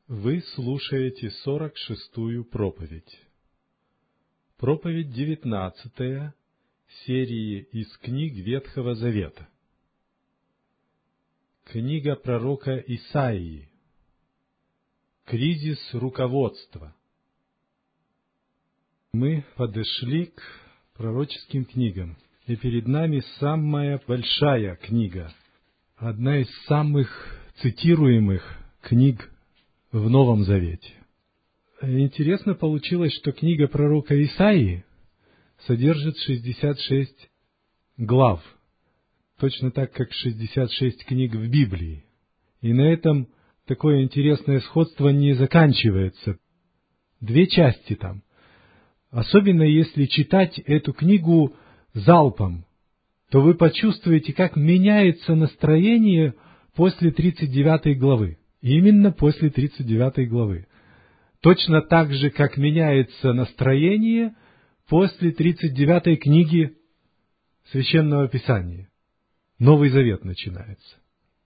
Вы слушаете 46-ю проповедь. Проповедь 19-я серии из книг Ветхого Завета. Книга пророка Исаии. Кризис руководства. Мы подошли к пророческим книгам, и перед нами самая большая книга, одна из самых цитируемых книг в Новом Завете. Интересно получилось, что книга пророка Исаии содержит 66 глав, точно так, как 66 книг в Библии. И на этом такое интересное сходство не заканчивается. 2 части там. Особенно если читать эту книгу залпом, то вы почувствуете, как меняется настроение после 39 главы. Именно после 39 главы. Точно так же, как меняется настроение после 39 книги Священного Писания. Новый Завет начинается.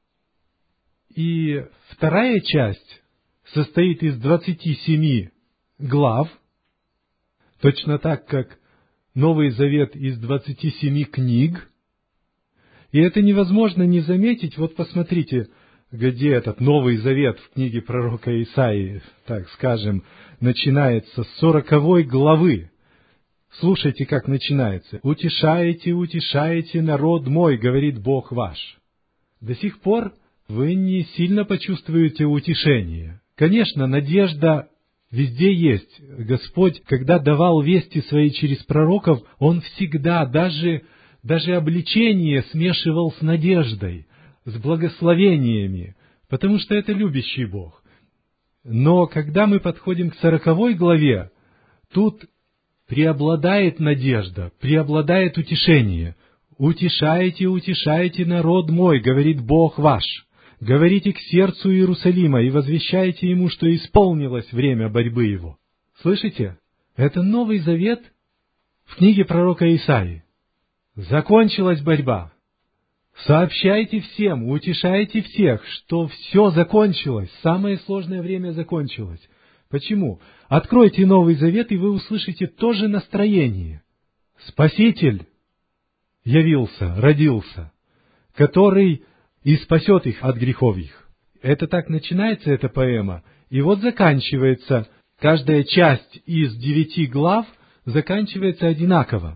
И вторая часть состоит из 27 глав, точно так, как Новый Завет из 27 книг. И это невозможно не заметить. Вот посмотрите, где этот Новый Завет в книге пророка Исаии, так скажем, начинается с 40 главы. Слушайте, как начинается. «Утешаете, утешаете народ мой, говорит Бог ваш». До сих пор вы не сильно почувствуете утешение. Конечно, надежда везде есть. Господь, когда давал вести свои через пророков, Он всегда, даже обличение смешивал с надеждой, с благословениями, потому что это любящий Бог. Но когда мы подходим к 40 главе, тут преобладает надежда, преобладает утешение. «Утешайте, утешайте народ мой, говорит Бог ваш. Говорите к сердцу Иерусалима и возвещайте ему, что исполнилось время борьбы его». Слышите? Это Новый Завет в книге пророка Исаии. Закончилась борьба. Сообщайте всем, утешайте всех, что все закончилось, самое сложное время закончилось. Почему? Откройте Новый Завет, и вы услышите то же настроение. Спаситель явился, родился, который и спасет их от грехов их. Это так начинается, эта поэма. И вот заканчивается, каждая часть из 9 глав заканчивается одинаково.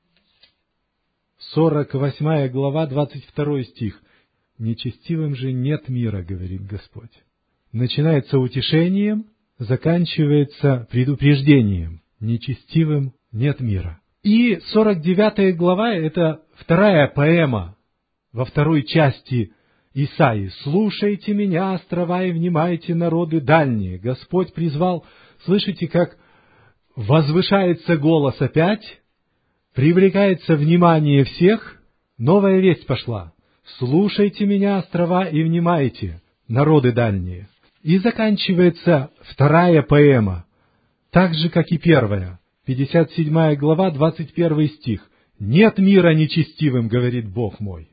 48 глава, 22 стих. «Нечестивым же нет мира, говорит Господь». Начинается утешением, заканчивается предупреждением. Нечестивым нет мира. И 49 глава — это вторая поэма во второй части Исаии. «Слушайте меня, острова, и внимайте, народы дальние». Господь призвал, слышите, как возвышается голос опять, привлекается внимание всех, новая весть пошла. «Слушайте меня, острова, и внимайте, народы дальние». И заканчивается вторая поэма, так же, как и первая, 57 глава, 21 стих. «Нет мира нечестивым, говорит Бог мой».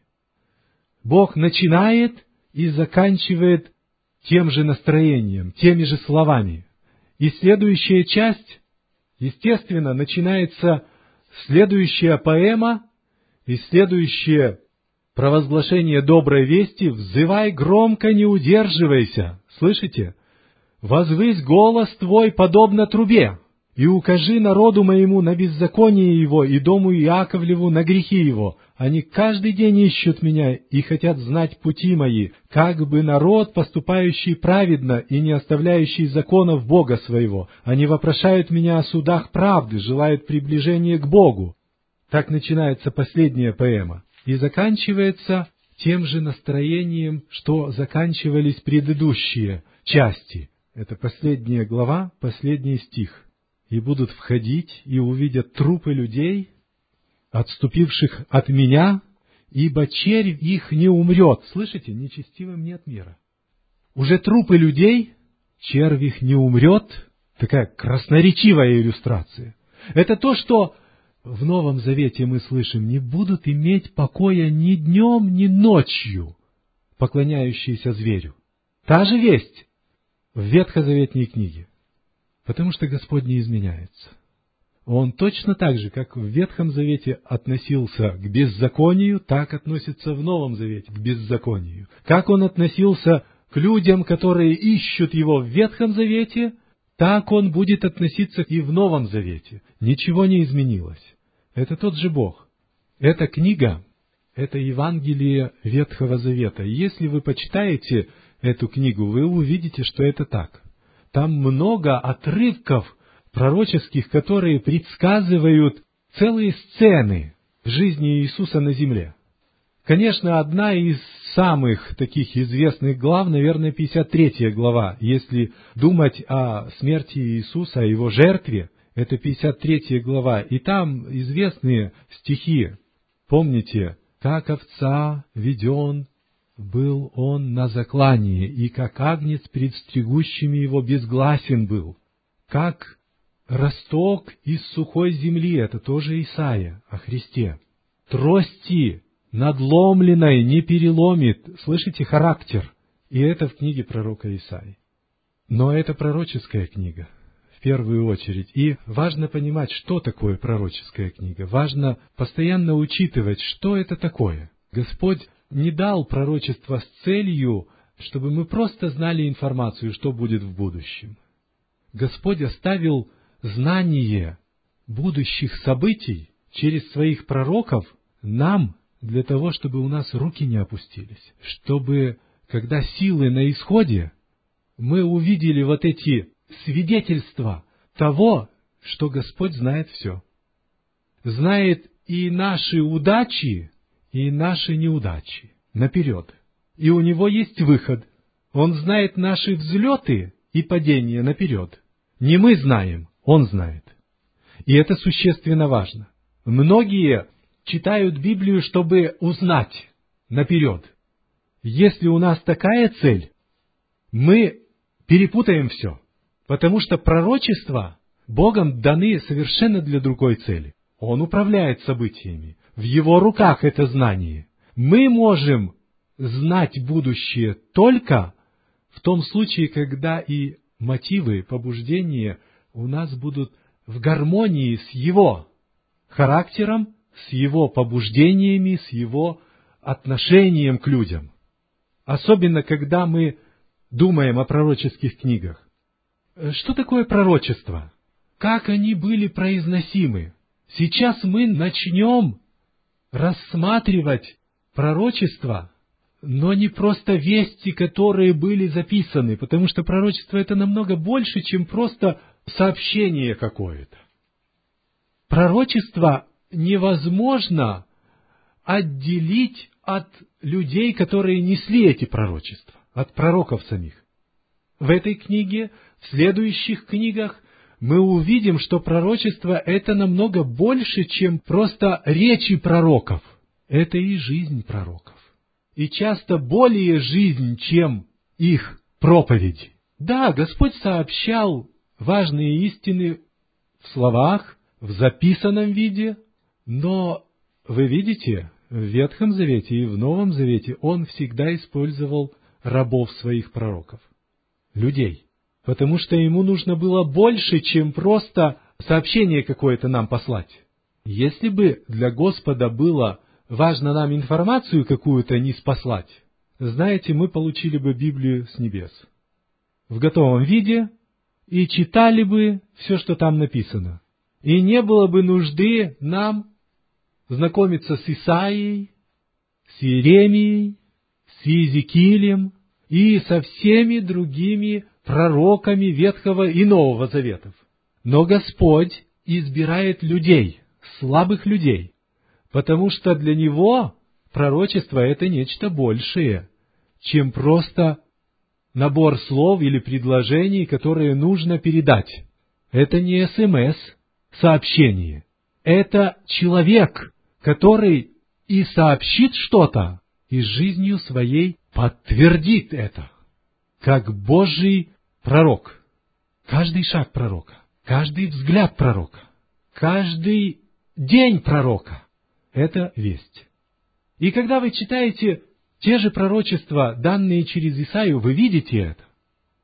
Бог начинает и заканчивает тем же настроением, теми же словами. И следующая часть, естественно, начинается следующая поэма и следующее провозглашение доброй вести. «Взывай громко, не удерживайся». Слышите? «Возвысь голос твой, подобно трубе, и укажи народу моему на беззаконие его, и дому Иаковлеву на грехи его. Они каждый день ищут меня и хотят знать пути мои, как бы народ, поступающий праведно и не оставляющий законов Бога своего. Они вопрошают меня о судах правды, желают приближения к Богу». Так начинается последняя поэма. И заканчивается тем же настроением, что заканчивались предыдущие части. Это последняя глава, последний стих. «И будут входить, и увидят трупы людей, отступивших от меня, ибо червь их не умрет». Слышите? Нечестивым нет мира. Уже трупы людей, червь их не умрет. Такая красноречивая иллюстрация. Это то, что в Новом Завете мы слышим: «Не будут иметь покоя ни днем, ни ночью поклоняющиеся зверю». Та же весть. в ветхозаветные книги? Потому что Господь не изменяется. Он точно так же, как в Ветхом Завете относился к беззаконию, так относится в Новом Завете к беззаконию. Как Он относился к людям, которые ищут Его в Ветхом Завете, так Он будет относиться и в Новом Завете. Ничего не изменилось. Это тот же Бог. Эта книга — это Евангелие Ветхого Завета. И если вы почитаете эту книгу, вы увидите, что это так. Там много отрывков пророческих, которые предсказывают целые сцены в жизни Иисуса на земле. Конечно, одна из самых таких известных глав, наверное, 53 глава. Если думать о смерти Иисуса, о Его жертве, это 53 глава. И там известные стихи. Помните, как овца веден был он на заклании, и как агнец перед стригущими его безгласен был. Как росток из сухой земли, это тоже Исаия о Христе. Трости надломленной не переломит. Слышите, характер. И это в книге пророка Исаии. Но это пророческая книга, в первую очередь. И важно понимать, что такое пророческая книга. Важно постоянно учитывать, что это такое. Господь не дал пророчество с целью, чтобы мы просто знали информацию, что будет в будущем. Господь оставил знание будущих событий через своих пророков нам, для того, чтобы у нас руки не опустились, чтобы, когда силы на исходе, мы увидели вот эти свидетельства того, что Господь знает все. Знает и наши удачи, и наши неудачи наперед. И у Него есть выход. Он знает наши взлеты и падения наперед. Не мы знаем, Он знает. И это существенно важно. Многие читают Библию, чтобы узнать наперед. Если у нас такая цель, мы перепутаем все, потому что пророчества Богом даны совершенно для другой цели. Он управляет событиями. В Его руках это знание. Мы можем знать будущее только в том случае, когда и мотивы, побуждения у нас будут в гармонии с Его характером, с Его побуждениями, с Его отношением к людям. Особенно, когда мы думаем о пророческих книгах. Что такое пророчество? Как они были произносимы? Сейчас мы начнем рассматривать пророчества, но не просто вести, которые были записаны, потому что пророчество — это намного больше, чем просто сообщение какое-то. Пророчество невозможно отделить от людей, которые несли эти пророчества, от пророков самих. В этой книге, в следующих книгах мы увидим, что пророчество — это намного больше, чем просто речи пророков. Это и жизнь пророков. И часто более жизнь, чем их проповеди. Да, Господь сообщал важные истины в словах, в записанном виде, но вы видите, в Ветхом Завете и в Новом Завете Он всегда использовал рабов своих пророков, людей, потому что Ему нужно было больше, чем просто сообщение какое-то нам послать. Если бы для Господа было важно нам информацию какую-то ниспослать, знаете, мы получили бы Библию с небес в готовом виде и читали бы все, что там написано. И не было бы нужды нам знакомиться с Исаией, с Иеремией, с Иезекиилем и со всеми другими пророками Ветхого и Нового Заветов. Но Господь избирает людей, слабых людей, потому что для Него пророчество — это нечто большее, чем просто набор слов или предложений, которые нужно передать. Это не СМС-сообщение. Это человек, который и сообщит что-то, и жизнью своей подтвердит это, как Божий пророк. Каждый шаг пророка, каждый взгляд пророка, каждый день пророка — это весть. И когда вы читаете те же пророчества, данные через Исаию, вы видите это.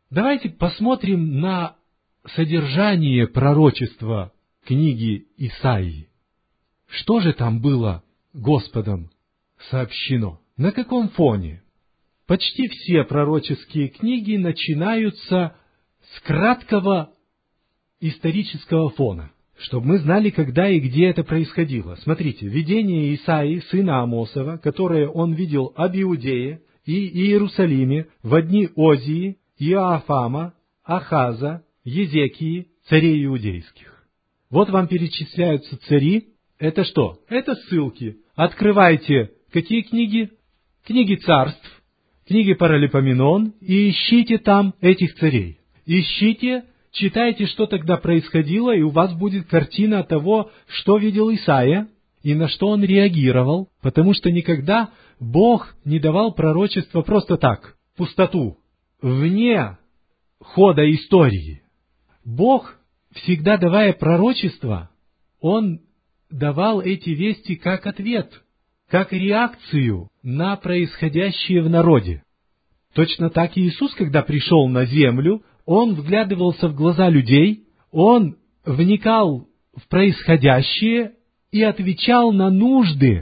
Давайте посмотрим на содержание пророчества книги Исаии. Что же там было Господом сообщено? На каком фоне? Почти все пророческие книги начинаются с краткого исторического фона, чтобы мы знали, когда и где это происходило. Смотрите, видение Исаии, сына Амосова, которое он видел об Иудее и Иерусалиме в дни Озии, Иоафама, Ахаза, Езекии, царей иудейских. Вот вам перечисляются цари. Это что? Это ссылки. Открывайте какие книги? Книги царств, книги Паралипоменон, и ищите там этих царей. Ищите, читайте, что тогда происходило, и у вас будет картина того, что видел Исаия, и на что он реагировал, потому что никогда Бог не давал пророчества просто так, пустоту, вне хода истории. Бог, всегда давая пророчество, Он давал эти вести как ответ, как реакцию на происходящее в народе. Точно так и Иисус, когда пришел на землю, Он вглядывался в глаза людей, Он вникал в происходящее и отвечал на нужды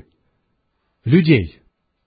людей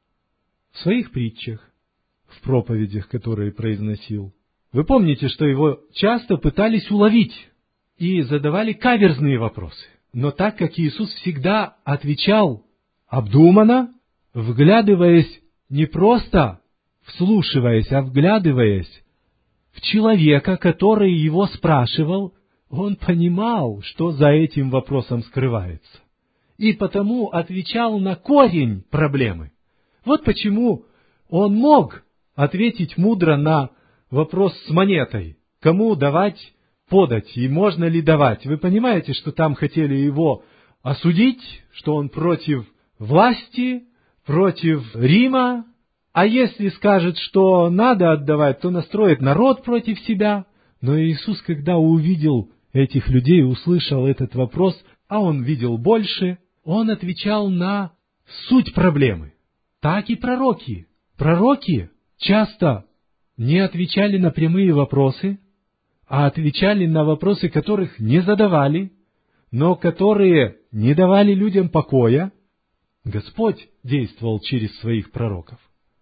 в своих притчах, в проповедях, которые произносил. Вы помните, что Его часто пытались уловить и задавали каверзные вопросы. Но так как Иисус всегда отвечал обдуманно, вглядываясь, не просто вслушиваясь, а вглядываясь в человека, который его спрашивал, он понимал, что за этим вопросом скрывается. И потому отвечал на корень проблемы. Вот почему он мог ответить мудро на вопрос с монетой. Кому давать, подать, и можно ли давать? Вы понимаете, что там хотели его осудить, что он против власти, против Рима, а если скажет, что надо отдавать, то настроит народ против себя. Но Иисус, когда увидел этих людей, услышал этот вопрос, а он видел больше, он отвечал на суть проблемы. Так и пророки. Пророки часто не отвечали на прямые вопросы, а отвечали на вопросы, которых не задавали, но которые не давали людям покоя. Господь действовал через своих пророков.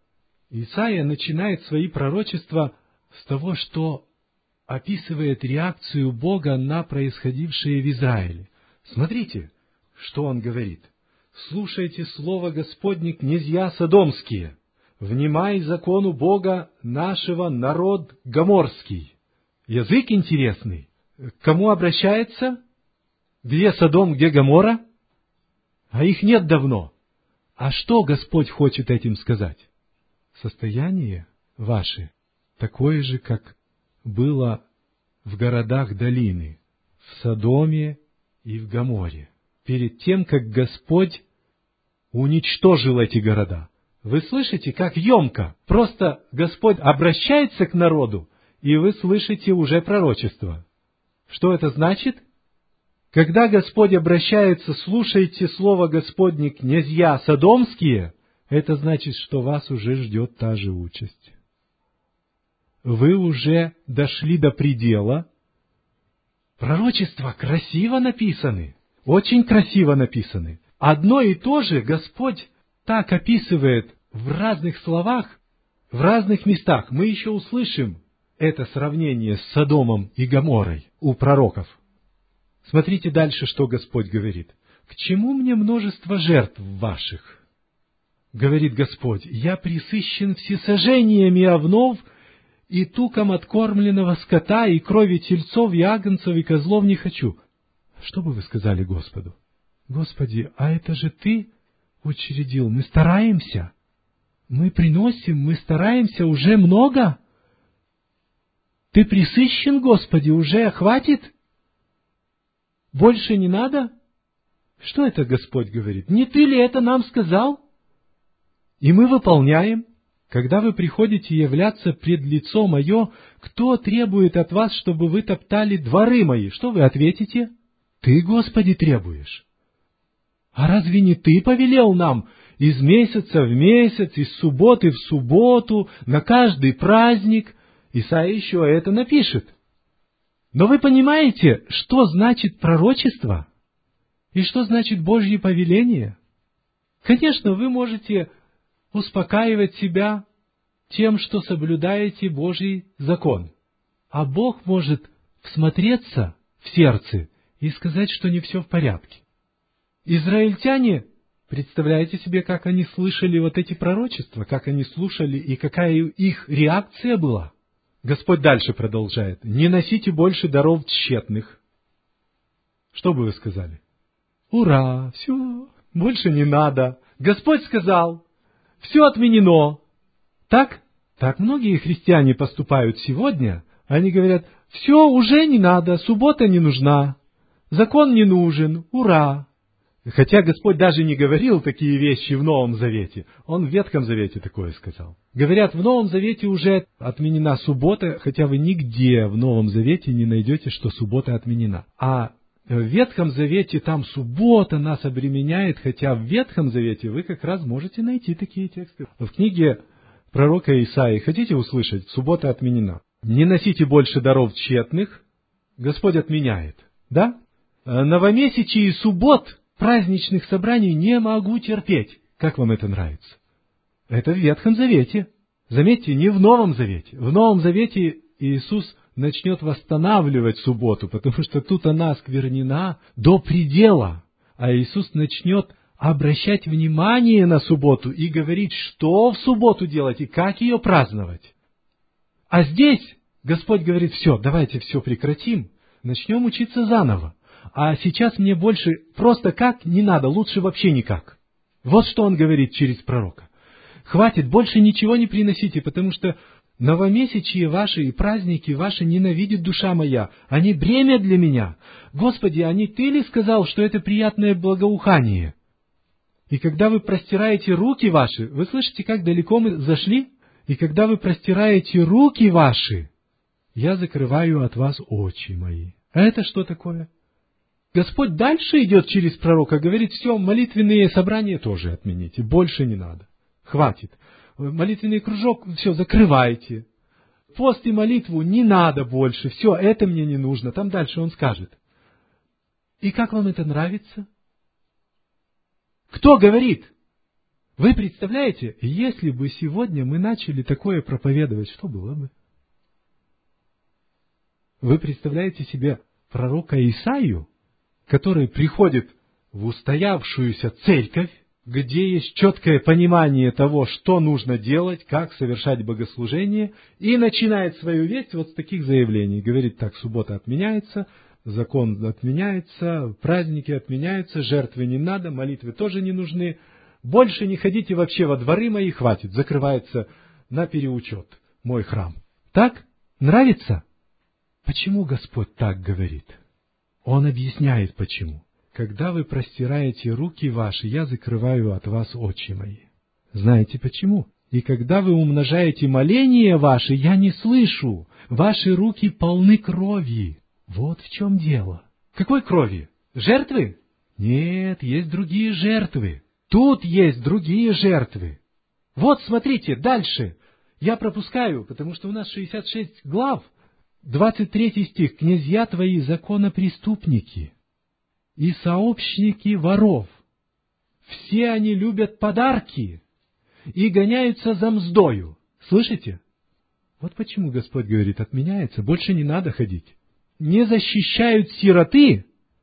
Исаия начинает свои пророчества с того, что описывает реакцию Бога на происходившее в Израиле. Смотрите, что он говорит. «Слушайте слово Господне, князья содомские, внимай закону Бога нашего, народ гоморский». Язык интересный. К кому обращается? Где Содом, где Гоморра? А их нет давно. А что Господь хочет этим сказать? Состояние ваше такое же, как было в городах долины, в Содоме и в Гоморе, перед тем, как Господь уничтожил эти города. Вы слышите, как емко? Просто Господь обращается к народу, и вы слышите уже пророчество. Что это значит? Когда Господь обращается, слушайте слово Господне, князья содомские, это значит, что вас уже ждет та же участь. Вы уже дошли до предела. Пророчества красиво написаны, очень красиво написаны. Одно и то же Господь так описывает в разных словах, в разных местах. Мы еще услышим это сравнение с Содомом и Гоморрой у пророков. Смотрите дальше, что Господь говорит. «К чему мне множество жертв ваших?» Говорит Господь, «Я пресыщен всесожжениями овнов и туком откормленного скота, и крови тельцов, и агнцев, и козлов не хочу». Что бы вы сказали Господу? Господи, а это же Ты учредил. Мы стараемся. Мы приносим, мы стараемся уже много. Ты пресыщен, Господи, уже хватит? Больше не надо? Что это Господь говорит? Не Ты ли это нам сказал? И мы выполняем. Когда вы приходите являться пред лицо Мое, кто требует от вас, чтобы вы топтали дворы Мои? Что вы ответите? Ты, Господи, требуешь. А разве не Ты повелел нам из месяца в месяц, из субботы в субботу, на каждый праздник Исаия еще это напишет. Но вы понимаете, что значит пророчество? И что значит Божье повеление? Конечно, вы можете успокаивать себя тем, что соблюдаете Божий закон. А Бог может всмотреться в сердце и сказать, что не все в порядке. Израильтяне, представляете себе, как они слышали вот эти пророчества, как они слушали и какая их реакция была? Господь дальше продолжает. «Не носите больше даров тщетных». Что бы вы сказали? Ура, все, больше не надо. Господь сказал, все отменено. Так? Так многие христиане поступают сегодня. Они говорят, все, уже не надо, суббота не нужна, закон не нужен, ура. Хотя Господь даже не говорил такие вещи в Новом Завете. Он в Ветхом Завете такое сказал. Говорят, в Новом Завете уже отменена суббота, хотя вы нигде в Новом Завете не найдете, что суббота отменена. А в Ветхом Завете там суббота нас обременяет, хотя в Ветхом Завете вы как раз можете найти такие тексты. В книге пророка Исаии, хотите услышать, суббота отменена. Не носите больше даров тщетных, Господь отменяет. Да? Новомесячие и суббот, праздничных собраний не могу терпеть. Как вам это нравится? Это в Ветхом Завете. Заметьте, не в Новом Завете. В Новом Завете Иисус начнет восстанавливать субботу, потому что тут она осквернена до предела. А Иисус начнет обращать внимание на субботу и говорить, что в субботу делать и как ее праздновать. А здесь Господь говорит, все, давайте все прекратим, начнем учиться заново. А сейчас мне больше просто как не надо, лучше вообще никак. Вот что Он говорит через пророка. Хватит, больше ничего не приносите, потому что новомесячие ваши и праздники ваши ненавидит душа моя. Они бремя для меня. Господи, а не Ты ли сказал, что это приятное благоухание? И когда вы простираете руки ваши, вы слышите, как далеко мы зашли? И когда вы простираете руки ваши, я закрываю от вас очи мои. А это что такое? Господь дальше идет через пророка, говорит, все, молитвенные собрания тоже отмените, больше не надо. Хватит. Молитвенный кружок, все, закрывайте. Пост и молитву не надо больше, все, это мне не нужно. Там дальше он скажет. И как вам это нравится? Кто говорит? Вы представляете, если бы сегодня мы начали такое проповедовать, что было бы? Вы представляете себе пророка Исаию, который приходит в устоявшуюся церковь, где есть четкое понимание того, что нужно делать, как совершать богослужение, и начинает свою весть вот с таких заявлений. Говорит так, суббота отменяется, закон отменяется, праздники отменяются, жертвы не надо, молитвы тоже не нужны. Больше не ходите вообще во дворы мои, хватит, закрывается на переучет мой храм. Так? Нравится? Почему Господь так говорит? Он объясняет, почему. Когда вы простираете руки ваши, я закрываю от вас очи мои. Знаете почему? И когда вы умножаете моления ваши, я не слышу. Ваши руки полны крови. Вот в чем дело. Какой крови? Жертвы? Нет, есть другие жертвы. Тут есть другие жертвы. Вот, смотрите, дальше. Я пропускаю, потому что у нас 66 глав. 23 стих. «Князья твои законопреступники и сообщники воров. Все они любят подарки и гоняются за мздою». Слышите? Вот почему Господь говорит, отменяется, больше не надо ходить. Не защищают сироты,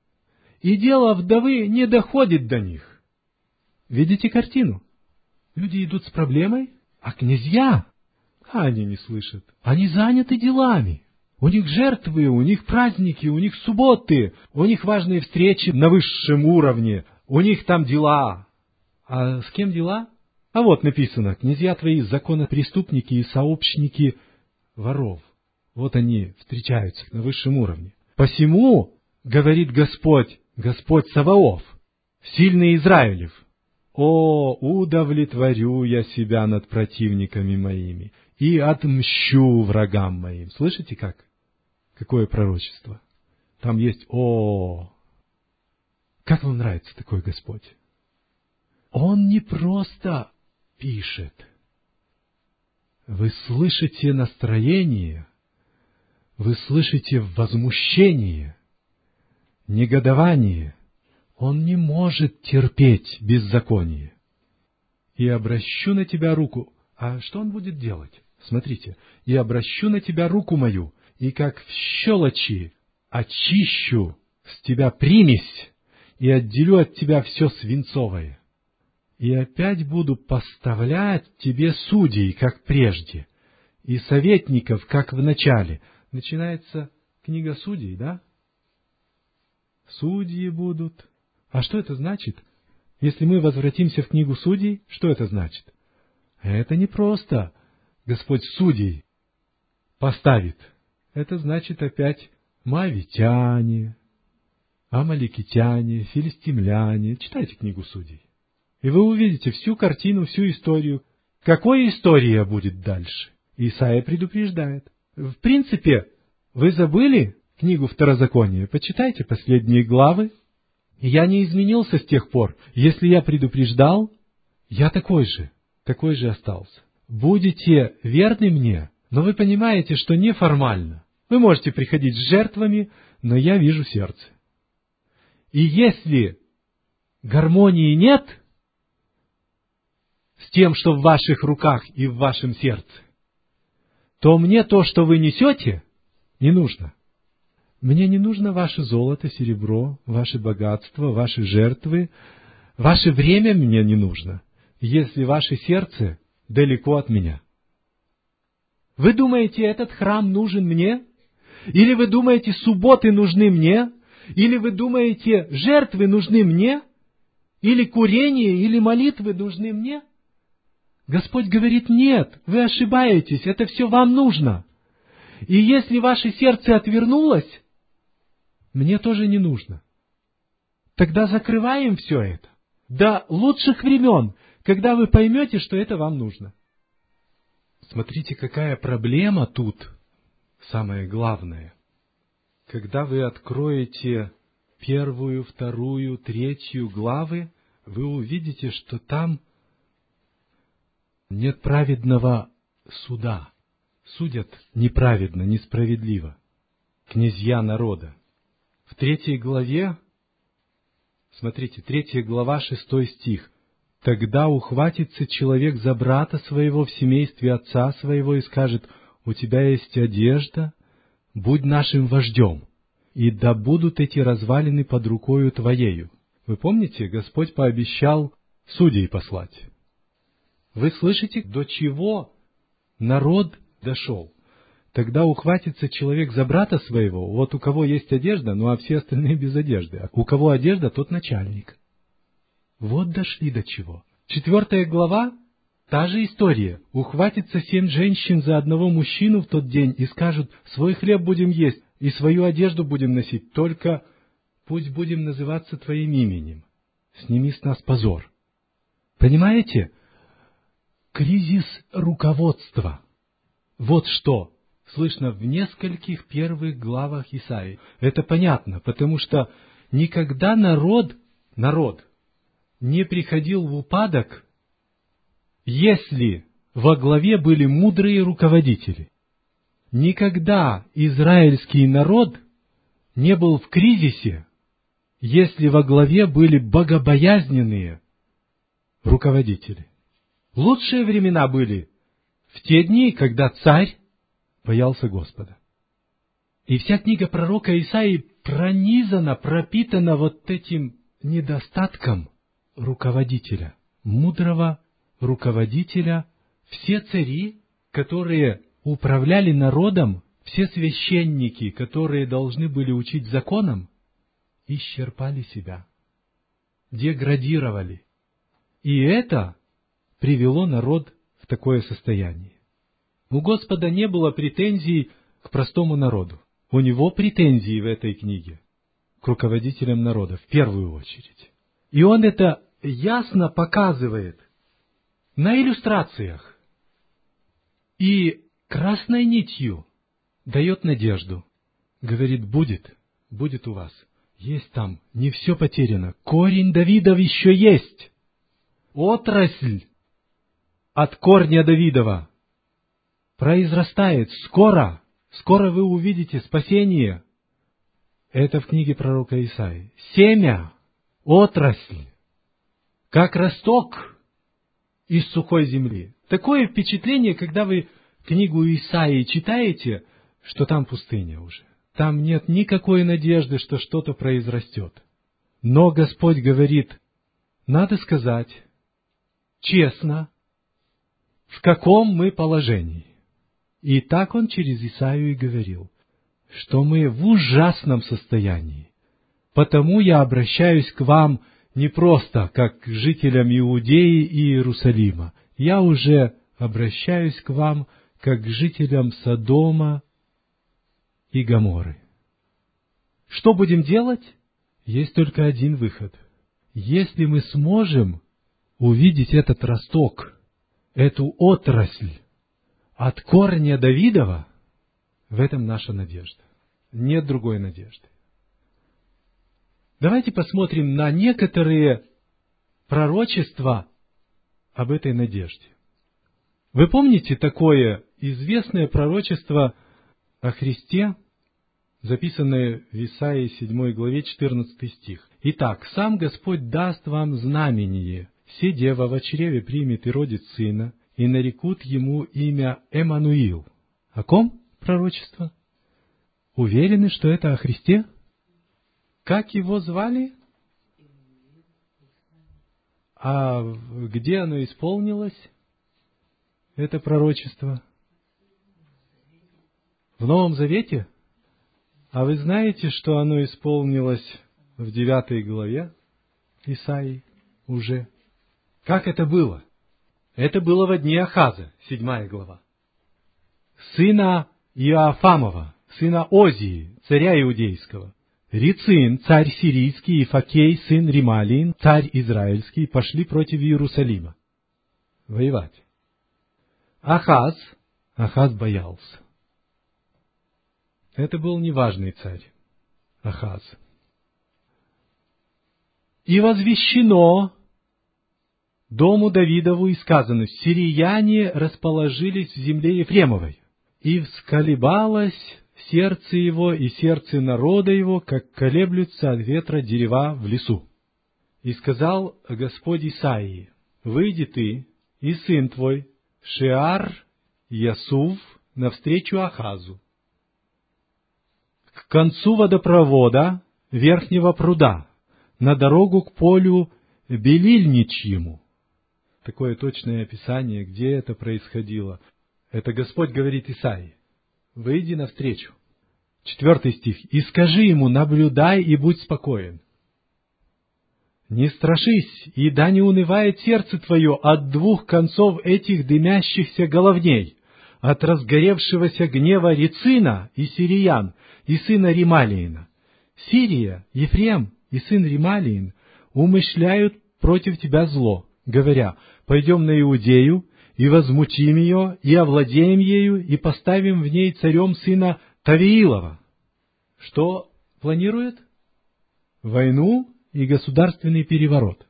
и дело вдовы не доходит до них. Видите картину? Люди идут с проблемой, а князья, они не слышат. Они заняты делами. У них жертвы, у них праздники, у них субботы, у них важные встречи на высшем уровне, у них там дела. А с кем дела? А вот написано, князья твои законопреступники и сообщники воров. Вот они встречаются на высшем уровне. Посему, говорит Господь, Господь Саваоф, сильный Израилев, о, удовлетворю я себя над противниками моими и отмщу врагам моим. Слышите как? Какое пророчество? Там есть «О». Как вам нравится такой Господь? Он не просто пишет. вы слышите настроение, вы слышите возмущение, негодование. Он не может терпеть беззаконие. И обращу на тебя руку. А что он будет делать? Смотрите. И обращу на тебя руку мою, и как в щелочи очищу с тебя примесь, и отделю от тебя все свинцовое. И опять буду поставлять тебе судей, как прежде, и советников, как в начале. Начинается книга Судей, да? Судьи будут. А что это значит? Если мы возвратимся в книгу Судей, что это значит? Это не просто Господь судей поставит. Это значит опять моавитяне, амаликитяне, филистимляне. Читайте книгу Судей. И вы увидите всю картину, всю историю. Какая история будет дальше? Исайя предупреждает. В принципе, вы забыли книгу Второзакония? Почитайте последние главы. Я не изменился с тех пор. Если я предупреждал, я такой же остался. Будете верны мне, но вы понимаете, что неформально. Вы можете приходить с жертвами, но я вижу сердце. И если гармонии нет с тем, что в ваших руках и в вашем сердце, то мне то, что вы несете, не нужно. Мне не нужно ваше золото, серебро, ваше богатство, ваши жертвы. Ваше время мне не нужно, если ваше сердце далеко от меня. Вы думаете, этот храм нужен мне? Или вы думаете, субботы нужны мне? Или вы думаете, жертвы нужны мне? Или курение, или молитвы нужны мне? Господь говорит, нет, вы ошибаетесь, это все вам нужно. И если ваше сердце отвернулось, мне тоже не нужно. Тогда закрываем все это до лучших времен, когда вы поймете, что это вам нужно. Смотрите, какая проблема тут, самое главное. Когда вы откроете 1, 2, 3 главы, вы увидите, что там нет праведного суда. Судят неправедно, несправедливо князья народа. В 3 главе, смотрите, 3 глава, 6 стих. «Тогда ухватится человек за брата своего в семействе отца своего и скажет, у тебя есть одежда, будь нашим вождем, и да будут эти развалины под рукою твоею». Вы помните, Господь пообещал судей послать. Вы слышите, до чего народ дошел? Тогда ухватится человек за брата своего, вот у кого есть одежда, ну а все остальные без одежды. А у кого одежда, тот начальник. Вот дошли до чего. 4 глава, та же история. Ухватится 7 женщин за одного мужчину в тот день и скажут, свой хлеб будем есть и свою одежду будем носить, только пусть будем называться твоим именем. Сними с нас позор. Понимаете? Кризис руководства. Вот что слышно в нескольких первых главах Исаии. Это понятно, потому что никогда народ не приходил в упадок, если во главе были мудрые руководители. Никогда израильский народ не был в кризисе, если во главе были богобоязненные руководители. Лучшие времена были в те дни, когда царь боялся Господа. И вся книга пророка Исаии пронизана, пропитана вот этим недостатком руководителя, мудрого руководителя. Все цари, которые управляли народом, все священники, которые должны были учить законам, исчерпали себя, деградировали. И это привело народ в такое состояние. У Господа не было претензий к простому народу. У Него претензии в этой книге к руководителям народа, в первую очередь. И Он это ясно показывает на иллюстрациях. И красной нитью дает надежду. Говорит, будет у вас. Есть там, не все потеряно. Корень Давидов еще есть. Отрасль от корня Давидова произрастает. Скоро вы увидите спасение. Это в книге пророка Исаии. Семя, отрасль, как росток из сухой земли. Такое впечатление, когда вы книгу Исаии читаете, что там пустыня уже. Там нет никакой надежды, что что-то произрастет. Но Господь говорит, надо сказать честно, в каком мы положении. И так Он через Исаию и говорил, что мы в ужасном состоянии. Потому я обращаюсь к вам не просто как к жителям Иудеи и Иерусалима. Я уже обращаюсь к вам как к жителям Содома и Гоморры. Что будем делать? Есть только один выход. Если мы сможем увидеть этот росток, эту отрасль от корня Давидова, в этом наша надежда. Нет другой надежды. Давайте посмотрим на некоторые пророчества об этой надежде. Вы помните такое известное пророчество о Христе, записанное в Исаии 7 главе 14 стих? «Итак, сам Господь даст вам знамение. Се дева во чреве примет и родит сына, и нарекут ему имя Эммануил». О ком пророчество? Уверены, что это о Христе? Как его звали? А где оно исполнилось, это пророчество? В Новом Завете? А вы знаете, что оно исполнилось в 9 главе Исаии уже? Как это было? Это было во дни Ахаза, 7 глава. Сына Иоафамова, сына Озии, царя иудейского. Рецин, царь сирийский, и Факей, сын Ремалиин, царь израильский, пошли против Иерусалима воевать. Ахаз боялся. Это был неважный царь, Ахаз. И возвещено дому Давидову и сказано, сирияне расположились в земле Ефремовой, и всколебалось сердце его и сердце народа его, как колеблются от ветра дерева в лесу. И сказал Господь Исаии, выйди ты и сын твой, Шеар Ясув, навстречу Ахазу, к концу водопровода верхнего пруда, на дорогу к полю Белильничьему. Такое точное описание, где это происходило. Это Господь говорит Исаии. Выйди навстречу. 4 стих. И скажи ему, наблюдай и будь спокоен. Не страшись, и да не унывает сердце твое от двух концов этих дымящихся головней, от разгоревшегося гнева Рецина и сириян, и сына Ремалиина. Сирия, Ефрем и сын Ремалиин умышляют против тебя зло, говоря, пойдем на Иудею, и возмутим ее, и овладеем ею, и поставим в ней царем сына Тавиилова. Что планирует? Войну и государственный переворот.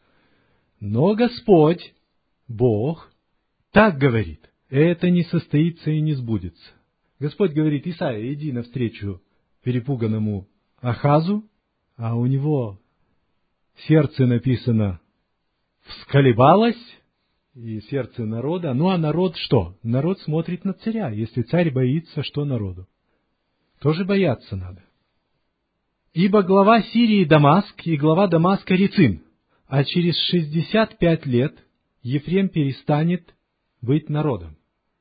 Но Господь, Бог, так говорит, это не состоится и не сбудется. Господь говорит, Исаия, иди навстречу перепуганному Ахазу, а у него сердце написано всколебалось, и сердце народа. Ну, а народ что? Народ смотрит на царя. Если царь боится, что народу? Тоже бояться надо. Ибо глава Сирии Дамаск, и глава Дамаска Рецин. А через 65 лет Ефрем перестанет быть народом.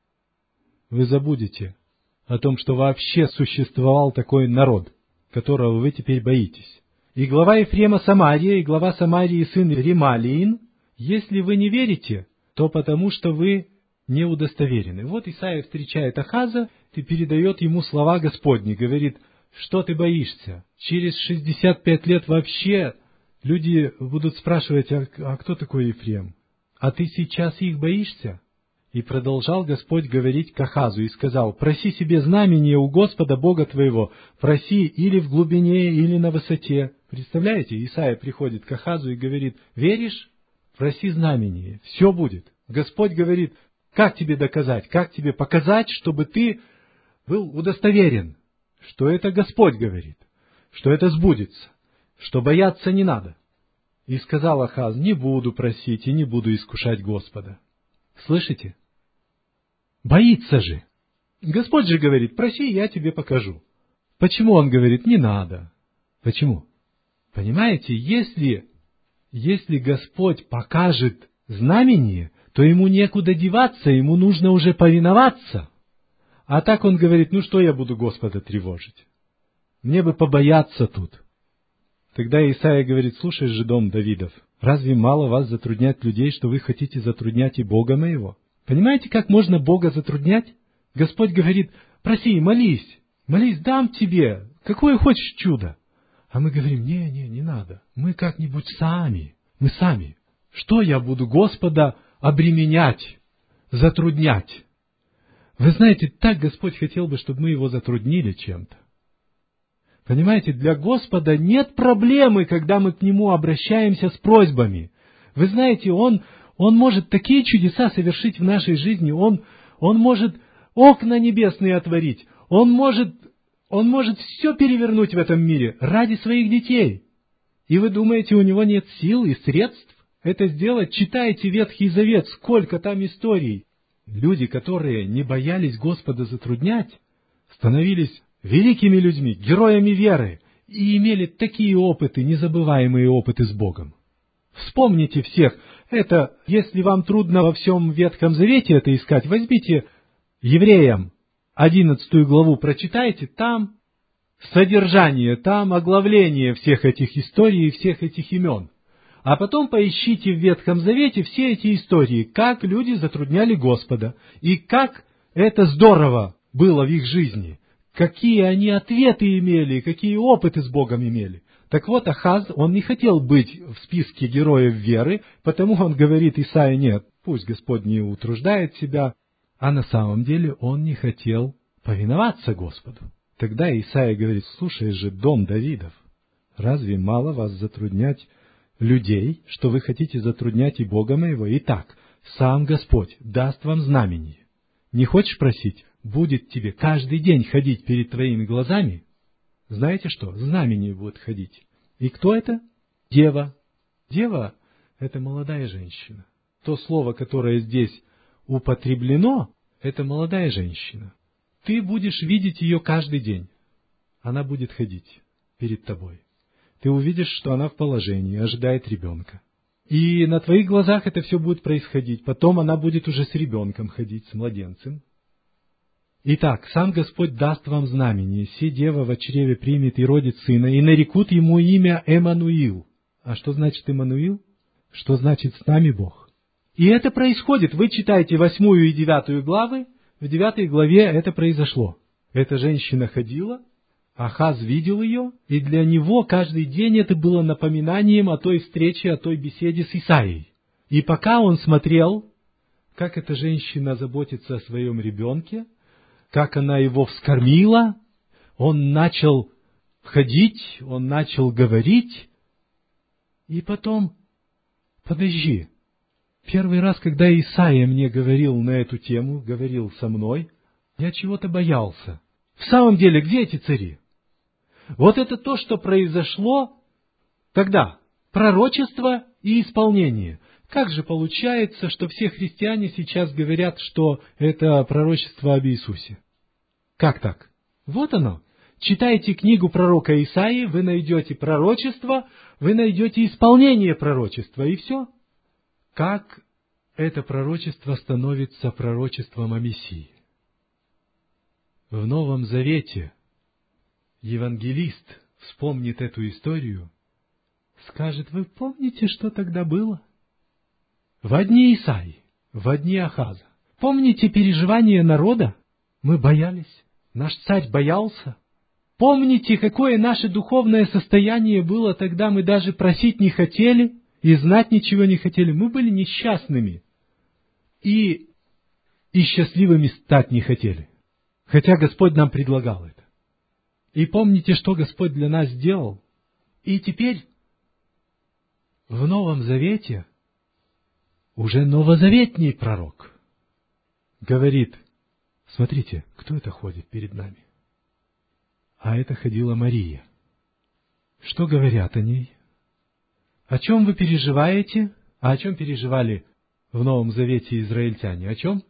Вы забудете о том, что вообще существовал такой народ, которого вы теперь боитесь. И глава Ефрема Самария, и глава Самарии сын Ремалиин. Если вы не верите, то потому что вы не удостоверены. Вот Исаия встречает Ахаза и передает ему слова Господни. Говорит, что ты боишься? Через 65 лет вообще люди будут спрашивать, а кто такой Ефрем? А ты сейчас их боишься? И продолжал Господь говорить к Ахазу и сказал, проси себе знамение у Господа Бога твоего, проси или в глубине, или на высоте. Представляете, Исаия приходит к Ахазу и говорит, веришь? Проси знамение, все будет. Господь говорит, Как тебе доказать? Как тебе показать, чтобы ты был удостоверен, что это Господь говорит, что это сбудется, что бояться не надо? И сказал Ахаз: не буду просить и не буду искушать Господа. Слышите? Боится же. Господь же говорит: проси, я тебе покажу. Почему он говорит: не надо? Почему? Понимаете, если Господь покажет знамение, то ему некуда деваться, ему нужно уже повиноваться. А так он говорит: ну что я буду Господа тревожить? Мне бы побояться тут. Тогда Исаия говорит: слушай же, дом Давидов, разве мало вас затруднять людей, что вы хотите затруднять и Бога моего? Понимаете, как можно Бога затруднять? Господь говорит: проси, молись, дам тебе, какое хочешь чудо. А мы говорим: не надо, мы как-нибудь сами, мы сами. Что я буду Господа обременять, затруднять? Вы знаете, так Господь хотел бы, чтобы мы Его затруднили чем-то. Понимаете, для Господа нет проблемы, когда мы к Нему обращаемся с просьбами. Вы знаете, Он может такие чудеса совершить в нашей жизни, Он может окна небесные отворить, Он может все перевернуть в этом мире ради своих детей. И вы думаете, у Него нет сил и средств это сделать? Читайте Ветхий Завет, сколько там историй. Люди, которые не боялись Господа затруднять, становились великими людьми, героями веры, и имели такие опыты, незабываемые опыты с Богом. Вспомните всех. Это, если вам трудно во всем Ветхом Завете это искать, возьмите Евреям 11 главу, прочитайте, там содержание, там оглавление всех этих историй и всех этих имен. А потом поищите в Ветхом Завете все эти истории, как люди затрудняли Господа, и как это здорово было в их жизни, какие они ответы имели, какие опыты с Богом имели. Так вот, Ахаз, он не хотел быть в списке героев веры, потому он говорит Исаии: нет, пусть Господь не утруждает себя, а на самом деле он не хотел повиноваться Господу. Тогда Исаия говорит: слушай же, дом Давидов, разве мало вас затруднять людей, что вы хотите затруднять и Бога моего? Итак, сам Господь даст вам знамение. Не хочешь просить? Будет тебе каждый день ходить перед твоими глазами. Знаете что? Знамение будет ходить. И кто это? Дева. Дева — это молодая женщина. То слово, которое здесь употреблено, это молодая женщина. Ты будешь видеть ее каждый день. Она будет ходить перед тобой. Ты увидишь, что она в положении, ожидает ребенка. И на твоих глазах это все будет происходить. Потом она будет уже с ребенком ходить, с младенцем. Итак, сам Господь даст вам знамение: се дева во чреве примет и родит сына, и нарекут ему имя Эммануил. А что значит Эммануил? Что значит «с нами Бог»? И это происходит. Вы читаете 8 и 9 главы. В 9 главе это произошло. Эта женщина ходила, Ахаз видел ее, и для него каждый день это было напоминанием о той встрече, о той беседе с Исаией. И пока он смотрел, как эта женщина заботится о своем ребенке, как она его вскормила, он начал ходить, он начал говорить, и потом: подожди, первый раз, когда Исаия мне говорил на эту тему, говорил со мной, я чего-то боялся. В самом деле, где эти цари? Вот это то, что произошло тогда. Пророчество и исполнение. Как же получается, что все христиане сейчас говорят, что это пророчество об Иисусе? Как так? Вот оно. Читайте книгу пророка Исаии, вы найдете пророчество, вы найдете исполнение пророчества, и все. Как это пророчество становится пророчеством о Мессии? В Новом Завете евангелист вспомнит эту историю, скажет: вы помните, что тогда было? В дни Исаии, в дни Ахаза. Помните переживания народа? Мы боялись. Наш царь боялся. Помните, какое наше духовное состояние было тогда? Мы даже просить не хотели и знать ничего не хотели. Мы были несчастными и счастливыми стать не хотели. Хотя Господь нам предлагал это. И помните, что Господь для нас сделал? И теперь в Новом Завете уже новозаветний пророк. говорит: смотрите, кто это ходит перед нами? А это ходила Мария. Что говорят о ней? О чем вы переживаете? А о чем переживали в Новом Завете израильтяне? О чем?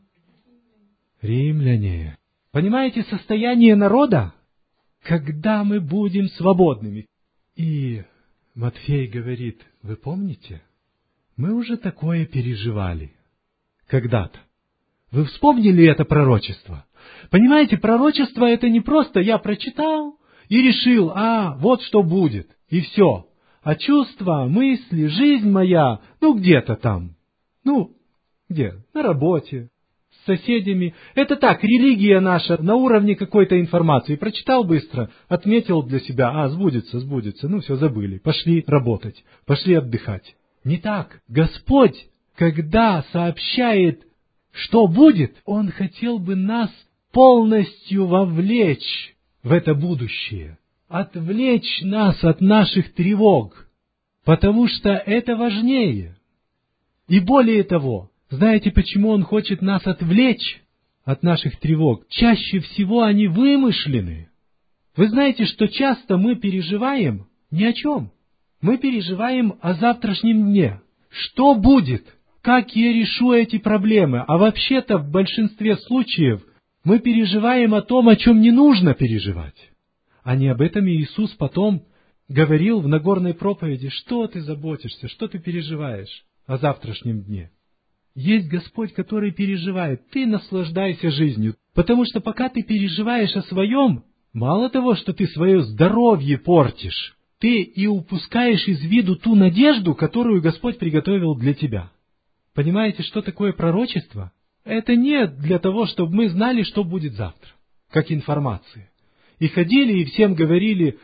Римляне. Понимаете состояние народа? Когда мы будем свободными? И Матфей говорит: вы помните? Мы уже такое переживали когда-то. Вы вспомнили это пророчество? Понимаете, пророчество это не просто я прочитал и решил, вот что будет, и все. А чувства, мысли, жизнь моя, где-то там. Где? На работе, с соседями. Это так, религия наша на уровне какой-то информации. Прочитал быстро, отметил для себя, сбудется. Все, забыли. Пошли работать, пошли отдыхать. Не так. Господь, когда сообщает, что будет, Он хотел бы нас полностью вовлечь в это будущее, отвлечь нас от наших тревог, потому что это важнее. И более того, знаете, почему Он хочет нас отвлечь от наших тревог? Чаще всего они вымышлены. Вы знаете, что часто мы переживаем ни о чем. Мы переживаем о завтрашнем дне. Что будет? Как я решу эти проблемы? А вообще-то в большинстве случаев мы переживаем о том, о чем не нужно переживать. А не об этом Иисус потом говорил в Нагорной проповеди: что ты заботишься, что ты переживаешь о завтрашнем дне? Есть Господь, который переживает. Ты наслаждайся жизнью. Потому что пока ты переживаешь о своем, мало того, что ты свое здоровье портишь, ты и упускаешь из виду ту надежду, которую Господь приготовил для тебя. Понимаете, что такое пророчество? Это не для того, чтобы мы знали, что будет завтра, как информация. И ходили, и всем говорили: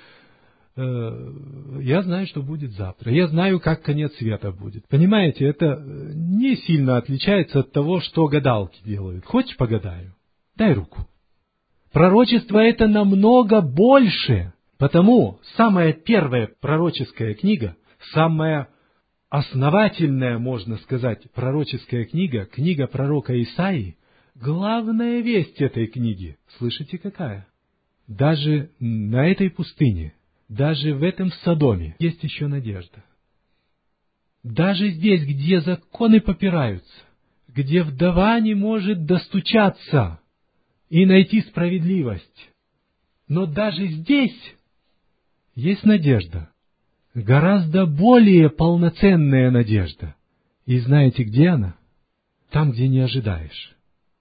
я знаю, что будет завтра, я знаю, как конец света будет. Понимаете, это не сильно отличается от того, что гадалки делают. Хочешь, погадаю? Дай руку. Пророчество это намного больше. Потому самая первая пророческая книга, самая основательная, можно сказать, пророческая книга, книга пророка Исаии, главная весть этой книги, слышите, какая? Даже на этой пустыне, даже в этом Содоме есть еще надежда. Даже здесь, где законы попираются, где вдова не может достучаться и найти справедливость, но даже здесь есть надежда, гораздо более полноценная надежда. И знаете, где она? Там, где не ожидаешь.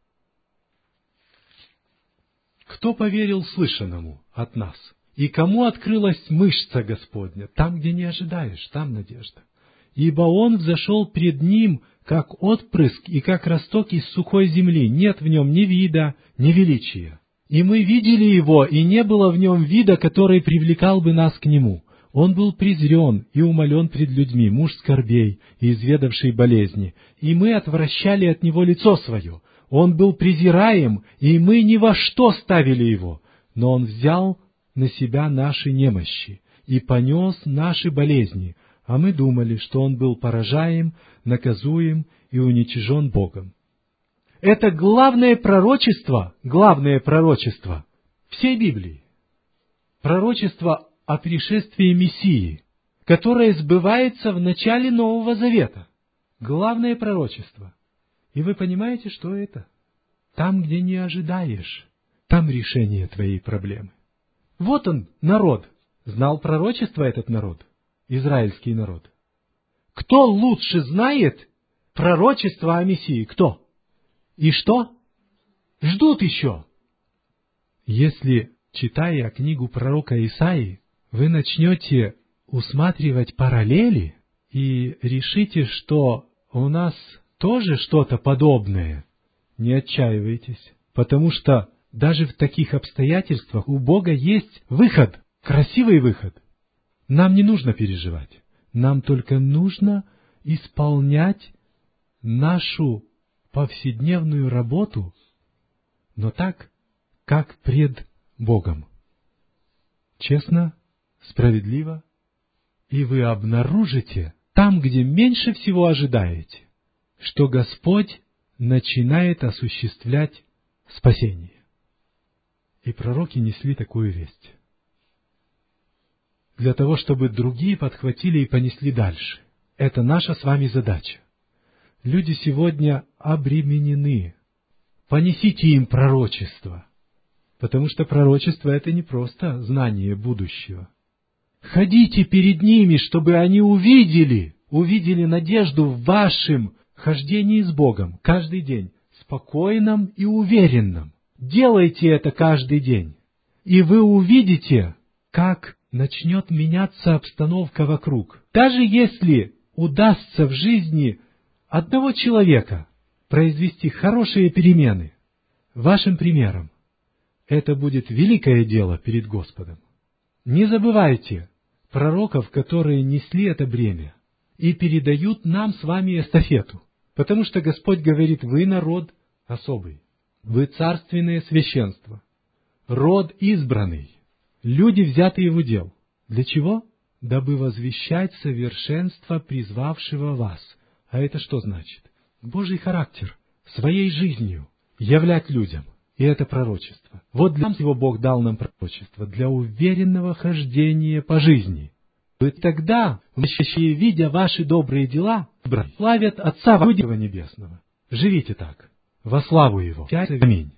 Кто поверил слышанному от нас? И кому открылась мышца Господня? Там, где не ожидаешь, там надежда. Ибо Он взошел пред Ним, как отпрыск и как росток из сухой земли. Нет в Нем ни вида, ни величия. И мы видели Его, и не было в Нем вида, который привлекал бы нас к Нему. Он был презрен и умолен пред людьми, муж скорбей и изведавший болезни. И мы отвращали от Него лицо свое. Он был презираем, и мы ни во что ставили Его. Но Он взял на себя наши немощи и понес наши болезни. А мы думали, что Он был поражаем, наказуем и уничижен Богом. Это главное пророчество всей Библии. Пророчество о пришествии Мессии, которое сбывается в начале Нового Завета. Главное пророчество. И вы понимаете, что это? Там, где не ожидаешь, там решение твоей проблемы. Вот он, народ. Знал пророчество этот народ, израильский народ. Кто лучше знает пророчество о Мессии? Кто? И что? Ждут еще. Если, читая книгу пророка Исаии, вы начнете усматривать параллели и решите, что у нас тоже что-то подобное, не отчаивайтесь, потому что даже в таких обстоятельствах у Бога есть выход, красивый выход. Нам не нужно переживать, нам только нужно исполнять нашу повседневную работу, но так, как пред Богом. Честно, справедливо, и вы обнаружите там, где меньше всего ожидаете, что Господь начинает осуществлять спасение. И пророки несли такую весть. Для того, чтобы другие подхватили и понесли дальше. Это наша с вами задача. Люди сегодня обременены. Понесите им пророчество. Потому что пророчество — это не просто знание будущего. Ходите перед ними, чтобы они увидели надежду в вашем хождении с Богом каждый день, спокойном и уверенном. Делайте это каждый день, и вы увидите, как начнет меняться обстановка вокруг. Даже если удастся в жизни одного человека произвести хорошие перемены вашим примером, это будет великое дело перед Господом. Не забывайте пророков, которые несли это бремя и передают нам с вами эстафету. Потому что Господь говорит: вы народ особый, вы царственное священство, род избранный, люди, взятые в удел. Для чего? Дабы возвещать совершенство призвавшего вас. А это что значит? Божий характер своей жизнью являть людям. И это пророчество. Вот для чего Бог дал нам пророчество, для уверенного хождения по жизни. Вы тогда, видя ваши добрые дела, славят Отца Вашего Небесного. Живите так, во славу Его. Аминь.